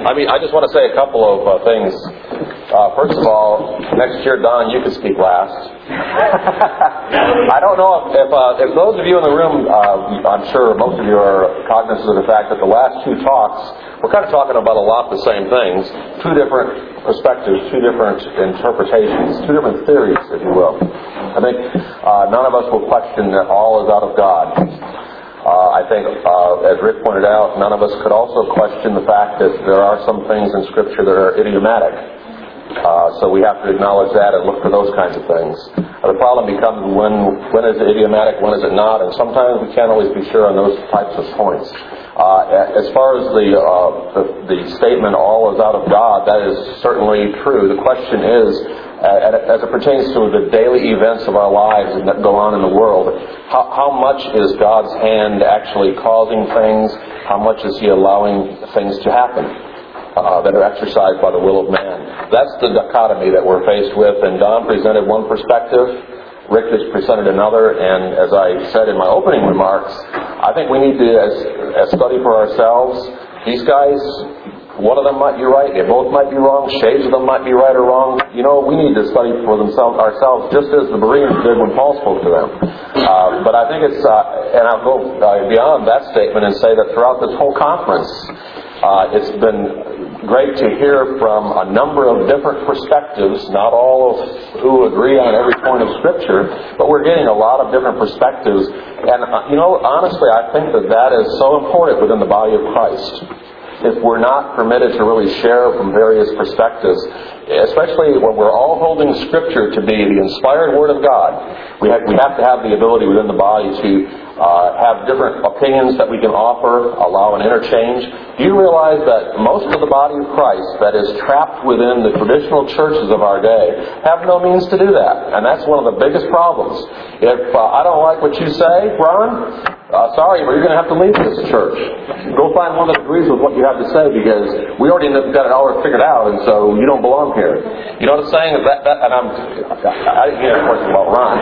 I just want to say a couple of things. First of all, next year, Don, you can speak last. I don't know if those of you in the room, I'm sure most of you are cognizant of the fact that the last two talks, we're kind of talking about a lot the same things. Two different perspectives, two different interpretations, two different theories, if you will. I think none of us will question that all is out of God. I think, as Rick pointed out, none of us could also question the fact that there are some things in Scripture that are idiomatic. So we have to acknowledge that and look for those kinds of things. The problem becomes when is it idiomatic, when is it not, and sometimes we can't always be sure on those types of points. As far as the statement, all is out of God, that is certainly true. The question is, as it pertains to the daily events of our lives that go on in the world, how much is God's hand actually causing things? How much is He allowing things to happen that are exercised by the will of man? That's the dichotomy that we're faced with. And Don presented one perspective. Rick has presented another, and as I said in my opening remarks, I think we need to as study for ourselves. These guys, one of them might be right, they both might be wrong, shades of them might be right or wrong. We need to study for ourselves just as the Bereans did when Paul spoke to them. But I think it's, and I'll go beyond that statement and say that throughout this whole conference, it's been great to hear from a number of different perspectives, not all of who agree on every point of Scripture, but we're getting a lot of different perspectives. And, honestly, I think that is so important within the body of Christ. If we're not permitted to really share from various perspectives, especially when we're all holding Scripture to be the inspired Word of God, we have to have the ability within the body to have different opinions that we can offer, allow an interchange. Do you realize that most of the body of Christ that is trapped within the traditional churches of our day have no means to do that? And that's one of the biggest problems. If I don't like what you say, Ron, sorry, but you're going to have to leave this church. Go find one that agrees with what you have to say, because we already got it all figured out, and so you don't belong here. You know what I'm saying? And I didn't hear a question about Ron.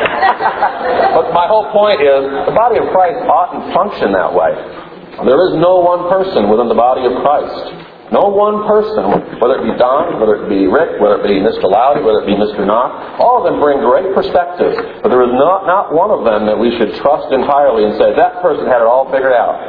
But my whole point is, the body of Christ oughtn't function that way. There is no one person within the body of Christ. No one person, whether it be Don, whether it be Rick, whether it be Mr. Lowdy, whether it be Mr. Knock, all of them bring great perspective. But there is not one of them that we should trust entirely and say, that person had it all figured out.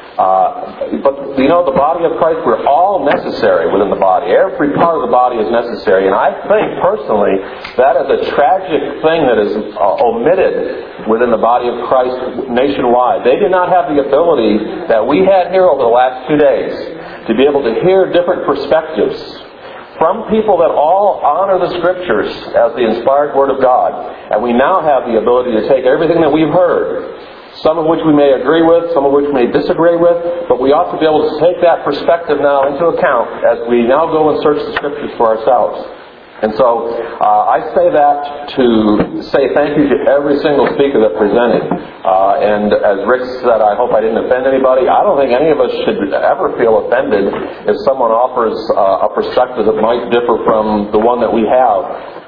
But the body of Christ, we're all necessary within the body. Every part of the body is necessary. And I think, personally, that is a tragic thing that is omitted within the body of Christ nationwide. They did not have the ability that we had here over the last 2 days to be able to hear different perspectives from people that all honor the Scriptures as the inspired Word of God. And we now have the ability to take everything that we've heard, some of which we may agree with, some of which we may disagree with, but we ought to be able to take that perspective now into account as we now go and search the Scriptures for ourselves. And so I say that to say thank you to every single speaker that presented. And as Rick said, I hope I didn't offend anybody. I don't think any of us should ever feel offended if someone offers a perspective that might differ from the one that we have.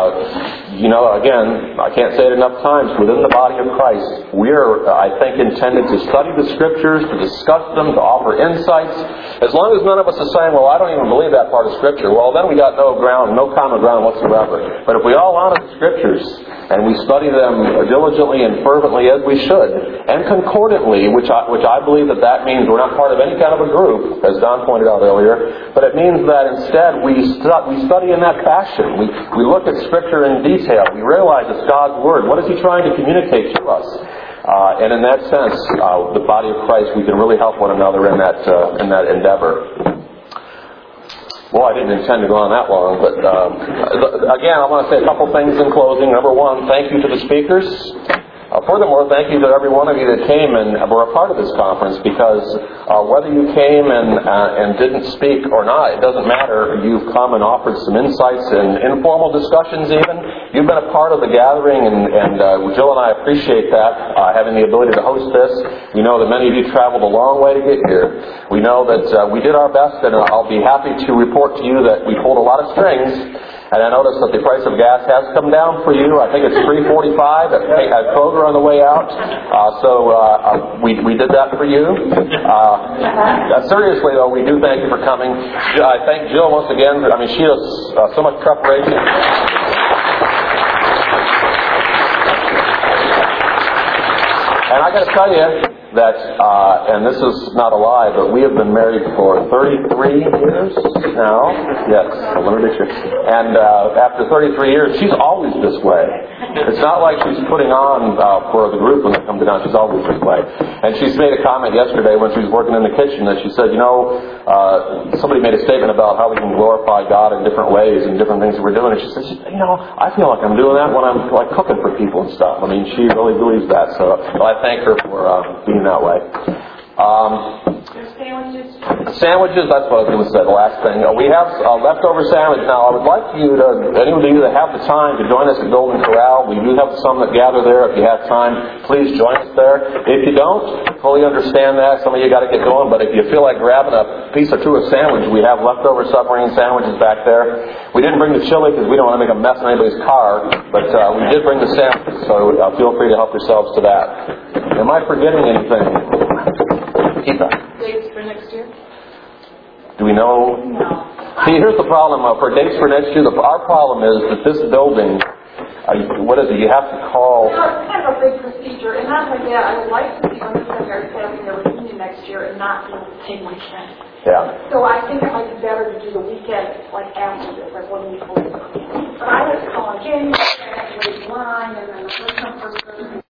Again, I can't say it enough times, within the body of Christ, we're, I think, intended to study the Scriptures, to discuss them, to offer insights. As long as none of us are saying, well, I don't even believe that part of Scripture, well, then we got no common ground whatsoever. But if we all honor the Scriptures, and we study them diligently and fervently as we should, and concordantly, which I believe that means we're not part of any kind of a group, as Don pointed out earlier, but it means that instead we study in that fashion. We look at Scripture in detail. We realize it's God's Word. What is He trying to communicate to us? And in that sense, the body of Christ, we can really help one another in that endeavor. Well, I didn't intend to go on that long, but again, I want to say a couple things in closing. Number one, thank you to the speakers. Furthermore, thank you to every one of you that came and were a part of this conference, because whether you came and didn't speak or not, it doesn't matter. You've come and offered some insights and informal discussions even. You've been a part of the gathering, and Jill and I appreciate that, having the ability to host this. We know that many of you traveled a long way to get here. We know that we did our best, and I'll be happy to report to you that we pulled a lot of strings. And I noticed that the price of gas has come down for you. I think it's $3.45 at Kroger on the way out. So we did that for you. Seriously, though, we do thank you for coming. I thank Jill once again. I mean, she has so much preparation. And I got to tell you that, and this is not a lie, but we have been married for 33 years now. Yes, let me make sure. And after 33 years, she's always this way. It's not like she's putting on for the group when they come down. She's always this way. And she's made a comment yesterday when she was working in the kitchen that she said, somebody made a statement about how we can glorify God in different ways and different things that we're doing. And she said, I feel like I'm doing that when I'm like cooking for people and stuff. I mean, she really believes that. So I thank her for being that way. Sandwiches, that's what I was going to say, the last thing. We have leftover sandwich. Now, I would like any of you that have the time to join us at Golden Corral. We do have some that gather there. If you have time, please join us there. If you don't, fully understand that. Some of you got to get going, but if you feel like grabbing a piece or two of sandwich, we have leftover submarine sandwiches back there. We didn't bring the chili because we don't want to make a mess in anybody's car, but we did bring the sandwiches, so feel free to help yourselves to that. Am I forgetting anything? Keep that. Dates for next year? Do we know? No. See, here's the problem. For dates for next year, our problem is that this building, what is it? You have to call. It's kind of a big procedure, and not only that, I would like to see undergraduates having their reunion next year and not do the same weekend. Yeah. So I think it might be better to do the weekend like after this, like 1 week later. But I like to call in January, and wait in line, and then the first come first served.